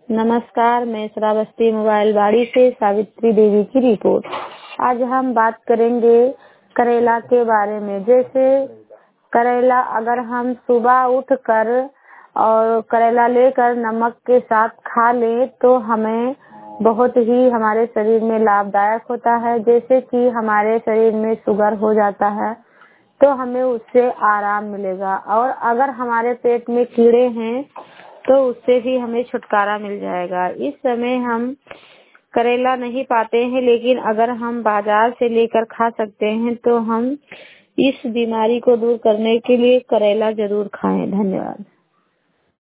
नमस्कार, मैं श्रावस्ती मोबाइल बाड़ी से सावित्री देवी की रिपोर्ट। आज हम बात करेंगे करेला के बारे में। जैसे करेला अगर हम सुबह उठकर और करेला लेकर नमक के साथ खा लें तो हमें बहुत ही हमारे शरीर में लाभदायक होता है। जैसे कि हमारे शरीर में शुगर हो जाता है तो हमें उससे आराम मिलेगा, और अगर हमारे पेट में कीड़े हैं तो उससे भी हमें छुटकारा मिल जाएगा। इस समय हम करेला नहीं पाते हैं, लेकिन अगर हम बाजार से लेकर खा सकते हैं तो हम इस बीमारी को दूर करने के लिए करेला जरूर खाएं। धन्यवाद।